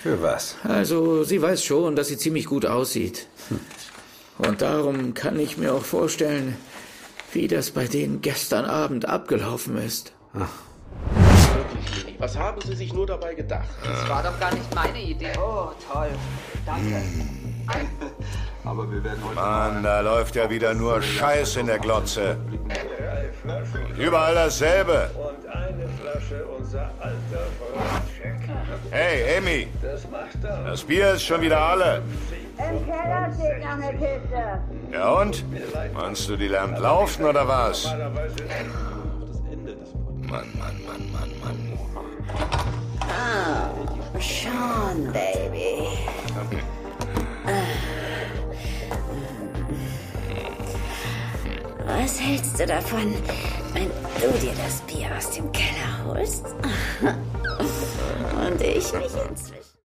Für was? Also, sie weiß schon, dass sie ziemlich gut aussieht. Und darum kann ich mir auch vorstellen, wie das bei denen gestern Abend abgelaufen ist. Wirklich, Leni, was haben Sie sich nur dabei gedacht? Das war doch gar nicht meine Idee. Oh, toll. Danke. Aber wir werden heute Mann, da läuft ja wieder nur Scheiß in der Glotze. Überall dasselbe. Und eine Flasche unser alter Freund. Hey, Amy, Das macht er. das Bier ist schon wieder alle. Im Keller steht noch eine Kiste. Ja und? Meinst du, die lernt laufen oder was? Normalerweise Mann. Sean, Baby. Was hältst du davon, wenn du dir das Bier aus dem Keller holst? Und ich mich inzwischen...